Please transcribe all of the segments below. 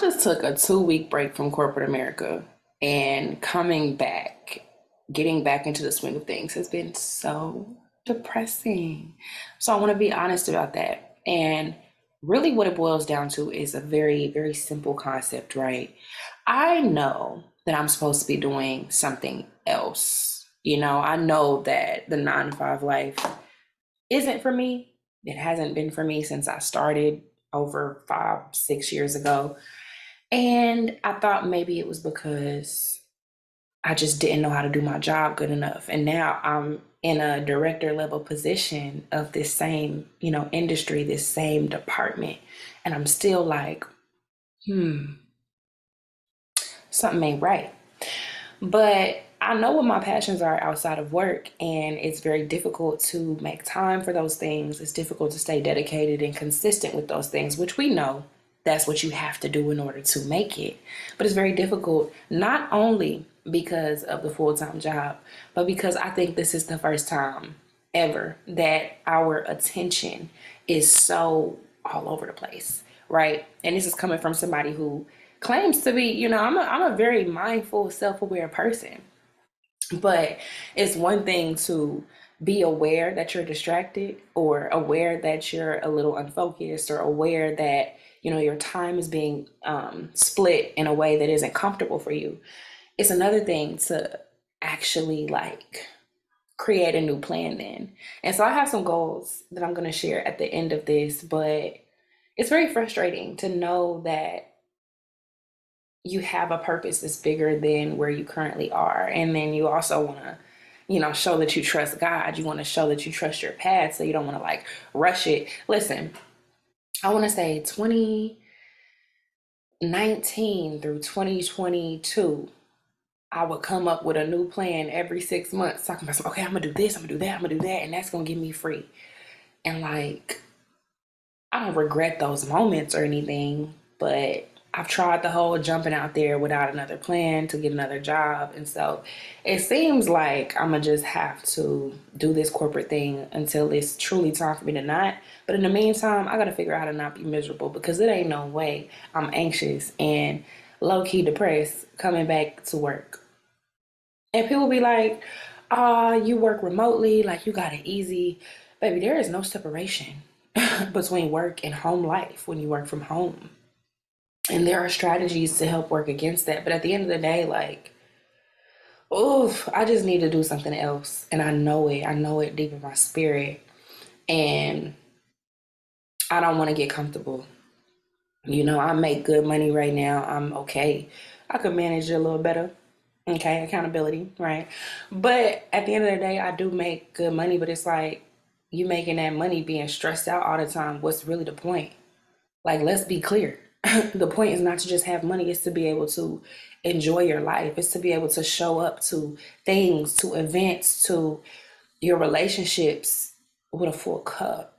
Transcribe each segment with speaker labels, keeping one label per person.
Speaker 1: just took a 2 week break from corporate America and coming back, getting back into the swing of things has been so depressing. So I want to be honest about that. And really, what it boils down to is a very, very simple concept, right? I know that I'm supposed to be doing something else. I know that the 9 to 5 life isn't for me. It hasn't been for me since I started over 5, 6 years ago. And I thought maybe it was because I just didn't know how to do my job good enough. And now I'm in a director level position of this same, industry, this same department. And I'm still like, hmm, something ain't right. But I know what my passions are outside of work, and it's very difficult to make time for those things. It's difficult to stay dedicated and consistent with those things, which we know that's what you have to do in order to make it. But it's very difficult, not only because of the full time job, but because I think this is the first time ever that our attention is so all over the place, right? And this is coming from somebody who claims to be, I'm a very mindful, self aware person. But it's one thing to be aware that you're distracted or aware that you're a little unfocused or aware that, your time is being split in a way that isn't comfortable for you. It's another thing to actually like create a new plan then. And so I have some goals that I'm going to share at the end of this, but it's very frustrating to know that you have a purpose that's bigger than where you currently are. And then you also want to, show that you trust God. You want to show that you trust your path. So you don't want to like rush it. Listen, I want to say 2019 through 2022, I would come up with a new plan every 6 months, talking about, okay, I'm going to do this, I'm going to do that, I'm going to do that. And that's going to get me free. And like, I don't regret those moments or anything, but I've tried the whole jumping out there without another plan to get another job. And so it seems like I'm going to just have to do this corporate thing until it's truly time for me to not. But in the meantime, I got to figure out how to not be miserable because it ain't no way I'm anxious and low key depressed coming back to work. And people be like, you work remotely, like you got it easy. Baby, there is no separation between work and home life when you work from home. And there are strategies to help work against that. But at the end of the day, like, oof, I just need to do something else. And I know it. I know it deep in my spirit. And I don't want to get comfortable. I make good money right now. I'm okay. I could manage it a little better. Okay, accountability, right? But at the end of the day, I do make good money, but it's like you making that money being stressed out all the time. What's really the point? Like, let's be clear. The point is not to just have money, it's to be able to enjoy your life. It's to be able to show up to things, to events, to your relationships with a full cup.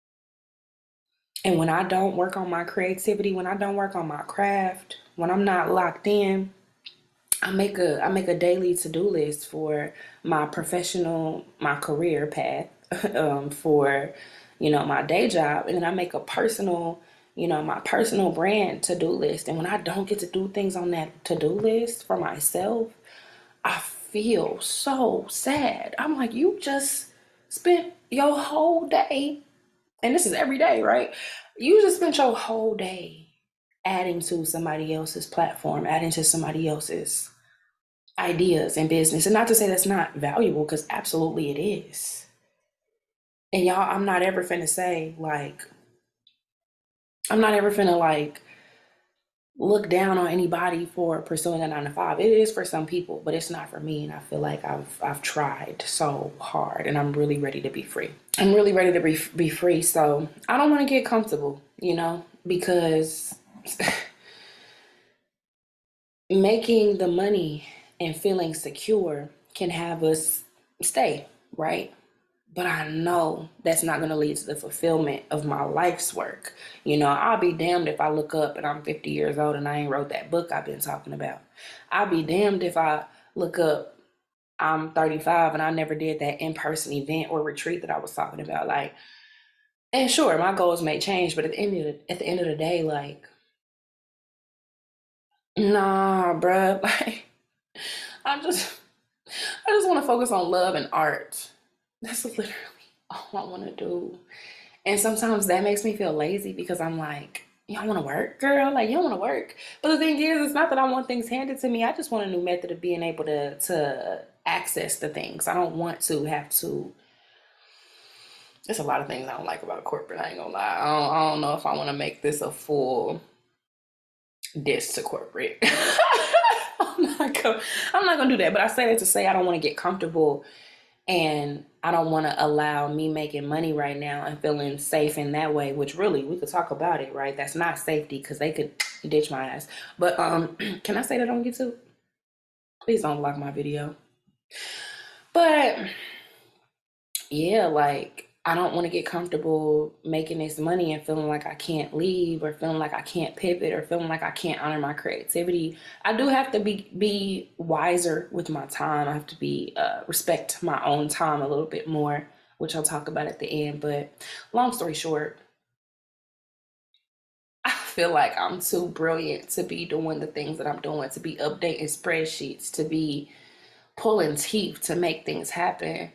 Speaker 1: And when I don't work on my creativity, when I don't work on my craft, when I'm not locked in, I make a daily to-do list for my professional, my career path, for my day job, and then I make a personal, my personal brand to-do list. And when I don't get to do things on that to-do list for myself, I feel so sad. I'm like, you just spent your whole day, and this is every day, right? You just spent your whole day adding to somebody else's platform, adding to somebody else's ideas and business. And not to say that's not valuable, because absolutely it is. And y'all, I'm not ever finna like look down on anybody for pursuing a 9 to 5. It is for some people, but it's not for me. And I feel like I've tried so hard, and I'm really ready to be free. I'm really ready to be free. So I don't want to get comfortable, because making the money and feeling secure can have us stay, right? But I know that's not going to lead to the fulfillment of my life's work. I'll be damned if I look up and I'm 50 years old and I ain't wrote that book I've been talking about. I'll be damned if I look up, I'm 35 and I never did that in-person event or retreat that I was talking about. Like, and sure, my goals may change, but at the end of the day, like, Nah, bruh. Like, I just, I just want to focus on love and art. That's literally all I want to do. And sometimes that makes me feel lazy because I'm like, you don't want to work, girl. Like, you don't want to work. But the thing is, it's not that I want things handed to me. I just want a new method of being able to access the things. I don't want to have to. There's a lot of things I don't like about corporate. I ain't gonna lie. I don't know if I want to make this a full diss to corporate. I'm not gonna do that. But I say that to say I don't want to get comfortable, and I don't want to allow me making money right now and feeling safe in that way, which really we could talk about it, right? That's not safety because they could ditch my ass. But can I say that on YouTube? Please don't block my video. But yeah, like I don't want to get comfortable making this money and feeling like I can't leave or feeling like I can't pivot or feeling like I can't honor my creativity. I do have to be wiser with my time. I have to be respect my own time a little bit more, which I'll talk about at the end. But long story short, I feel like I'm too brilliant to be doing the things that I'm doing, to be updating spreadsheets, to be pulling teeth to make things happen.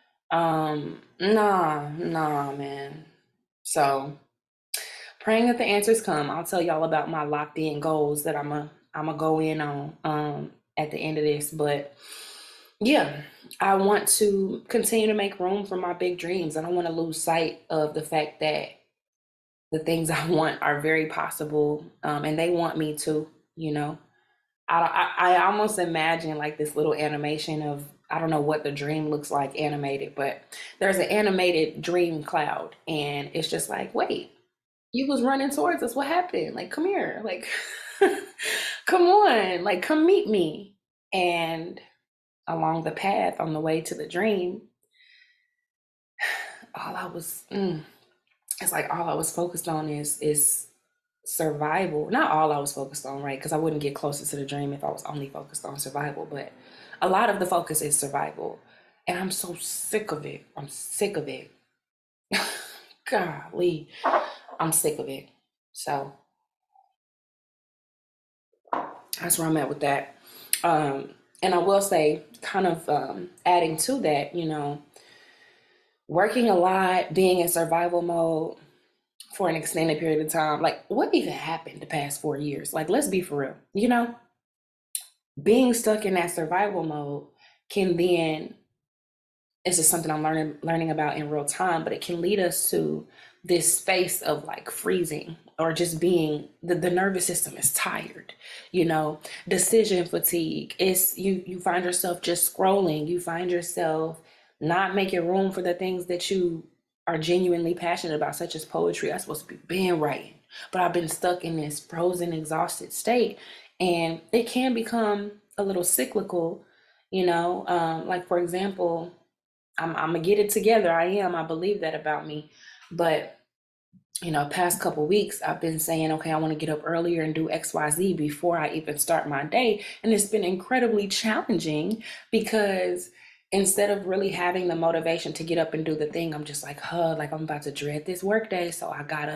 Speaker 1: Nah, man. So praying that the answers come. I'll tell y'all about my locked in goals that I'm a go in on at the end of this. But yeah, I want to continue to make room for my big dreams. I don't want to lose sight of the fact that the things I want are very possible, and they want me to. You know, I almost imagine like this little animation of I don't know what the dream looks like animated, but there's an animated dream cloud, and it's just like, wait, you was running towards us. What happened? Like, come here. Like, come on. Like, come meet me. And along the path on the way to the dream, all I was, it's like all I was focused on is survival. Not all I was focused on, right? Because I wouldn't get closer to the dream if I was only focused on survival. But a lot of the focus is survival. And I'm so sick of it. I'm sick of it. Golly, I'm sick of it. So that's where I'm at with that. And I will say, kind of adding to that, working a lot, being in survival mode for an extended period of time. Like, what even happened the past 4 years? Like, let's be for real. Being stuck in that survival mode can then, it's just something I'm learning about in real time, but it can lead us to this space of like freezing or just being the nervous system is tired, decision fatigue. It's you find yourself just scrolling, you find yourself not making room for the things that you are genuinely passionate about, such as poetry. I'm supposed to be being writing, but I've been stuck in this frozen, exhausted state, and it can become a little cyclical. Like for example, I'm gonna get it together. I believe that about me. But past couple weeks, I've been saying, okay, I want to get up earlier and do XYZ before I even start my day. And it's been incredibly challenging because instead of really having the motivation to get up and do the thing, I'm just like, like I'm about to dread this work day. So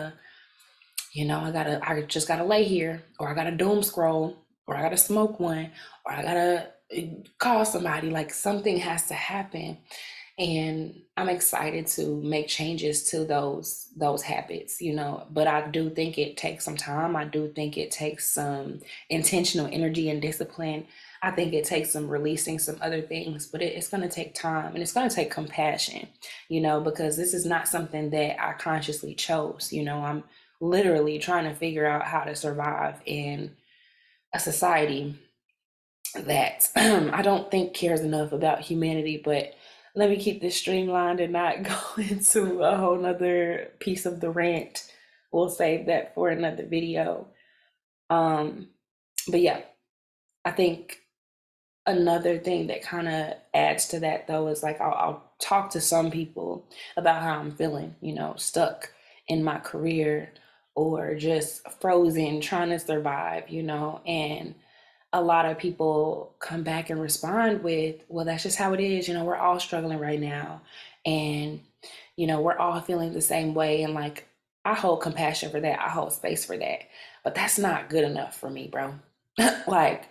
Speaker 1: I just gotta lay here, or I gotta doom scroll, or I gotta smoke one, or I gotta call somebody. Like something has to happen, and I'm excited to make changes to those habits, but I do think it takes some time. I do think it takes some intentional energy and discipline. I think it takes some releasing some other things, but it's going to take time, and it's going to take compassion, because this is not something that I consciously chose. I'm literally trying to figure out how to survive in a society that I don't think cares enough about humanity. But let me keep this streamlined and not go into a whole nother piece of the rant. We'll save that for another video. Um, but yeah, I think another thing that kind of adds to that though is like I'll talk to some people about how I'm feeling, stuck in my career or just frozen trying to survive, and a lot of people come back and respond with, well, that's just how it is. We're all struggling right now. And, we're all feeling the same way. And like, I hold compassion for that. I hold space for that. But that's not good enough for me, bro. Like,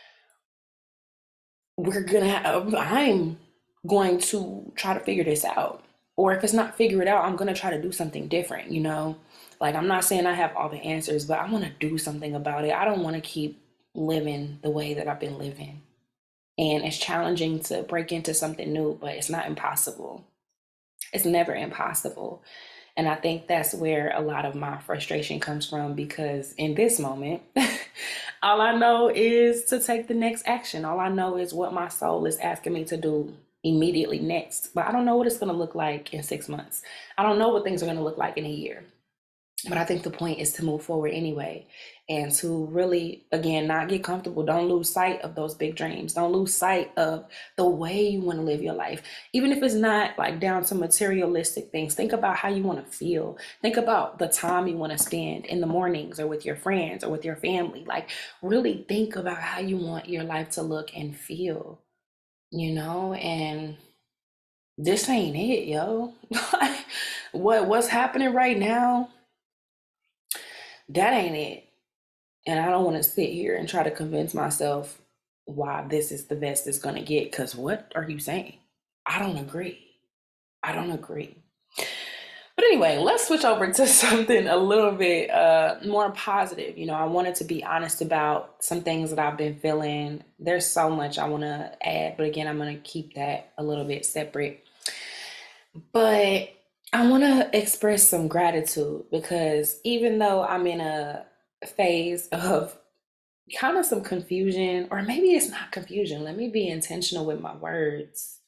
Speaker 1: I'm going to try to figure this out. Or if it's not figure it out, I'm going to try to do something different, you know? Like, I'm not saying I have all the answers, but I want to do something about it. I don't want to keep living the way that I've been living. And it's challenging to break into something new, but it's not impossible. It's never impossible. And I think that's where a lot of my frustration comes from because in this moment, all I know is to take the next action. All I know is what my soul is asking me to do immediately next. But I don't know what it's going to look like in 6 months. I don't know what things are going to look like in a year. But I think the point is to move forward anyway and to really, again, not get comfortable. Don't lose sight of those big dreams. Don't lose sight of the way you want to live your life. Even if it's not like down to materialistic things, think about how you want to feel. Think about the time you want to spend in the mornings or with your friends or with your family. Like, really think about how you want your life to look and feel, you know? And this ain't it, yo. What's happening right now? That ain't it. And I don't want to sit here and try to convince myself why this is the best it's going to get. Because what are you saying? I don't agree. I don't agree. But anyway, let's switch over to something a little bit more positive. You know, I wanted to be honest about some things that I've been feeling. There's so much I want to add, but again, I'm going to keep that a little bit separate. But I want to express some gratitude because even though I'm in a phase of kind of some confusion, or maybe it's not confusion. Let me be intentional with my words.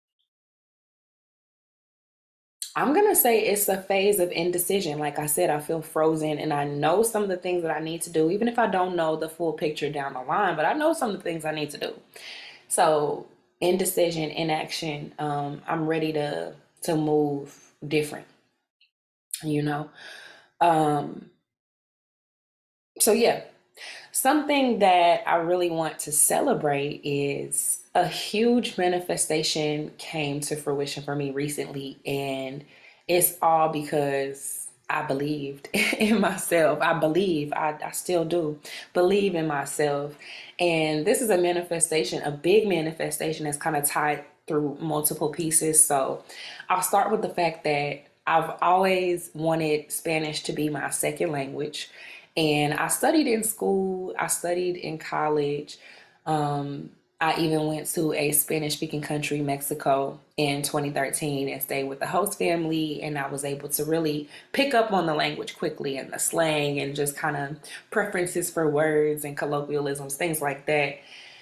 Speaker 1: I'm going to say it's a phase of indecision. Like I said, I feel frozen and I know some of the things that I need to do, even if I don't know the full picture down the line, but I know some of the things I need to do. So, indecision, inaction, I'm ready to move different, you know? Um, so yeah, something that I really want to celebrate is a huge manifestation came to fruition for me recently, and it's all because I believed in myself. I still do believe in myself. And this is a manifestation, a big manifestation that's kind of tied through multiple pieces. So I'll start with the fact that I've always wanted Spanish to be my second language. And I studied in school, I studied in college. I even went to a Spanish speaking country, Mexico, in 2013 and stayed with the host family. And I was able to really pick up on the language quickly and the slang and just kind of preferences for words and colloquialisms, things like that.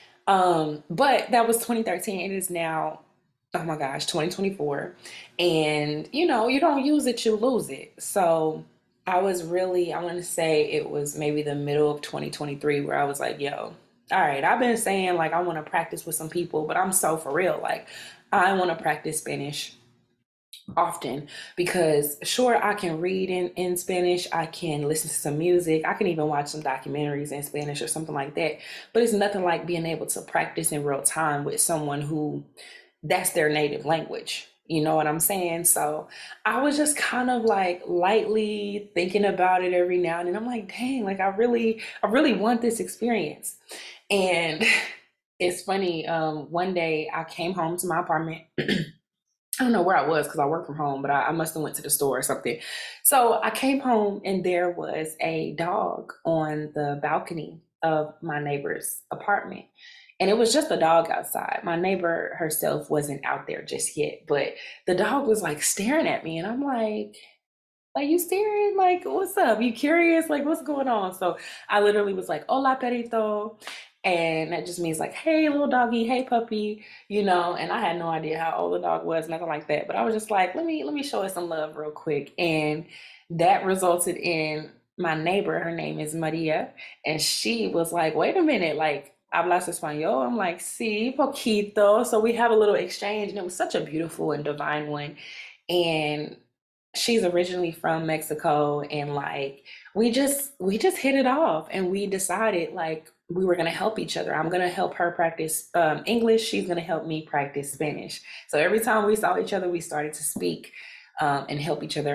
Speaker 1: But that was 2013. It is now, oh my gosh, 2024. And you know, you don't use it, you lose it. So I want to say it was maybe the middle of 2023 where I was like, yo, all right, I've been saying like I want to practice with some people, but I'm so for real. Like, I want to practice Spanish often because sure I can read in Spanish, I can listen to some music, I can even watch some documentaries in Spanish or something like that. But it's nothing like being able to practice in real time with someone who that's their native language. You know what I'm saying? So I was just kind of like lightly thinking about it every now and then. I'm like, dang, like I really want this experience. And it's funny, one day I came home to my apartment. I don't know where I was because I work from home, but I must have went to the store or something. So I came home and there was a dog on the balcony of my neighbor's apartment. And it was just a dog outside. My neighbor herself wasn't out there just yet, but the dog was like staring at me and I'm like you staring? Like, what's up? You curious? Like, what's going on? So I literally was like, hola, perito. And that just means like, hey, little doggy, hey, puppy, you know. And I had no idea how old the dog was, nothing like that. But I was just like, let me show it some love real quick. And that resulted in my neighbor, her name is Maria, and she was like, wait a minute, like, hablas español? I'm like, sí, poquito. So we have a little exchange, and it was such a beautiful and divine one. And she's originally from Mexico and like we just hit it off and we decided like we were going to help each other. I'm going to help her practice English, she's going to help me practice Spanish. So every time we saw each other we started to speak and help each other out.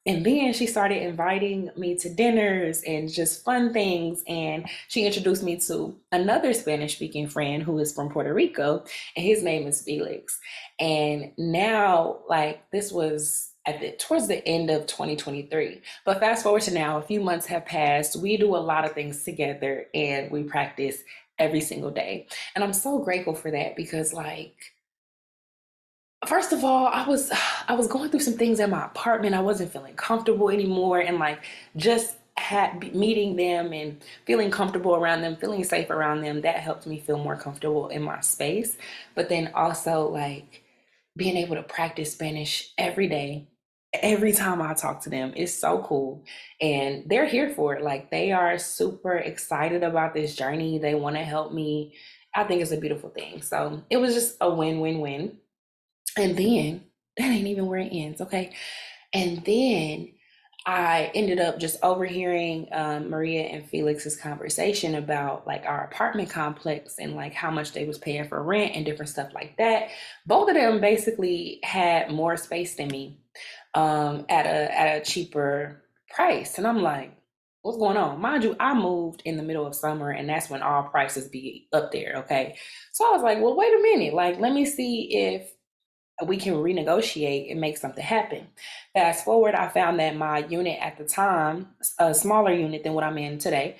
Speaker 1: And then she started inviting me to dinners and just fun things. And she introduced me to another Spanish speaking friend who is from Puerto Rico, and his name is Felix. And now, like, this was towards the end of 2023. But fast forward to now, a few months have passed. We do a lot of things together and we practice every single day. And I'm so grateful for that because, like, first of all, I was going through some things in my apartment. I wasn't feeling comfortable anymore, and like just had meeting them and feeling comfortable around them, feeling safe around them, that helped me feel more comfortable in my space. But then also like being able to practice Spanish every day, every time I talk to them is so cool. And they're here for it. Like they are super excited about this journey. They want to help me. I think it's a beautiful thing. So it was just a win-win-win. And then that ain't even where it ends, okay? And then I ended up just overhearing Maria and Felix's conversation about like our apartment complex and like how much they was paying for rent and different stuff like that. Both of them basically had more space than me at a cheaper price, and I'm like, what's going on? Mind you, I moved in the middle of summer, and that's when all prices be up there. Okay, so I was like, well, wait a minute, like let me see if we can renegotiate and make something happen. Fast forward, I found that my unit at the time, a smaller unit than what I'm in today,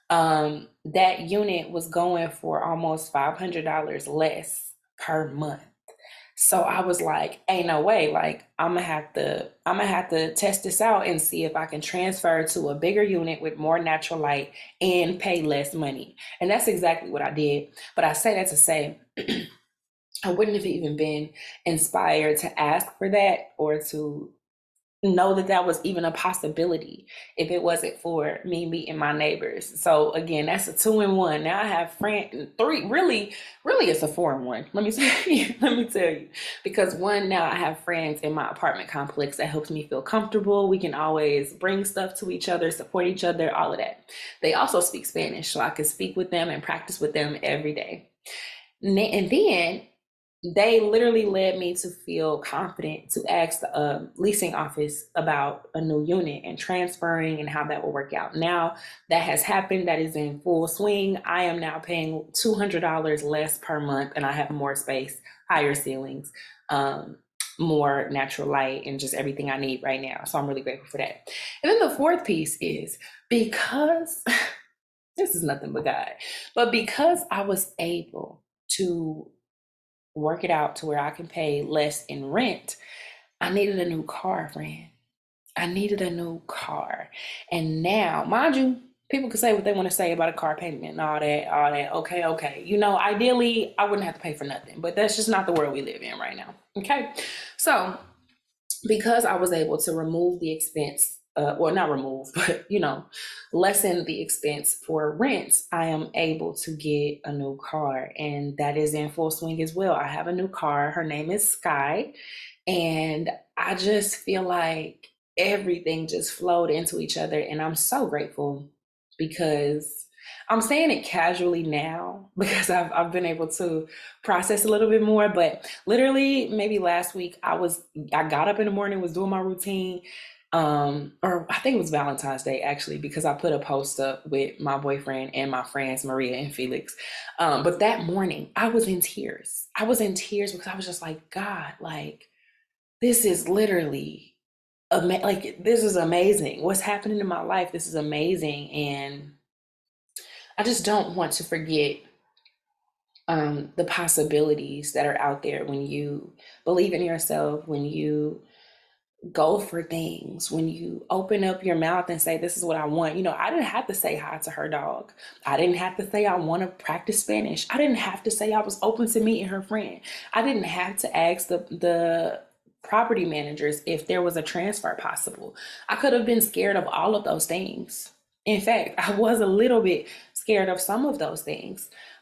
Speaker 1: that unit was going for almost $500 less per month. So I was like, ain't no way. Like I'm gonna have to test this out and see if I can transfer to a bigger unit with more natural light and pay less money. And that's exactly what I did. But I say that to say I wouldn't have even been inspired to ask for that or to know that that was even a possibility if it wasn't for me meeting my neighbors. So again, that's a two in one. Now I have friend three. Really, it's a four in one. Let me tell you. Let me tell you, because one, now I have friends in my apartment complex that helps me feel comfortable. We can always bring stuff to each other, support each other, all of that. They also speak Spanish, so I can speak with them and practice with them every day. And then they literally led me to feel confident to ask the leasing office about a new unit and transferring and how that will work out. Now that has happened, that is in full swing. I am now paying $200 less per month, and I have more space, higher ceilings, um, more natural light, and just everything I need right now. So I'm really grateful for that. And then the fourth piece is because this is nothing but God, but because I was able to work it out to where I can pay less in rent, I needed a new car, friend. I needed a new car. And now, mind you, people can say what they want to say about a car payment and all that, all that. Okay, okay. You know, ideally, I wouldn't have to pay for nothing, but that's just not the world we live in right now. Okay. So because I was able to remove the expense, well, not remove, but lessen the expense for rent, I am able to get a new car, and that is in full swing as well. I have a new car. Her name is Sky, and I just feel like everything just flowed into each other, and I'm so grateful because I'm saying it casually now because I've been able to process a little bit more. But literally, maybe last week I got up in the morning, was doing my routine, or I think it was Valentine's Day actually, because I put a post up with my boyfriend and my friends Maria and Felix. But that morning, I was in tears. I was in tears because I was just like, God, like this is literally like this is amazing. What's happening in my life? This is amazing, and I just don't want to forget the possibilities that are out there when you believe in yourself, when you go for things, when you open up your mouth and say, this is what I want. I didn't have to say hi to her dog. I didn't have to say I want to practice Spanish. I didn't have to say I was open to meeting her friend. I didn't have to ask the property managers if there was a transfer possible. I could have been scared of all of those things. In fact, I was a little bit scared of some of those things.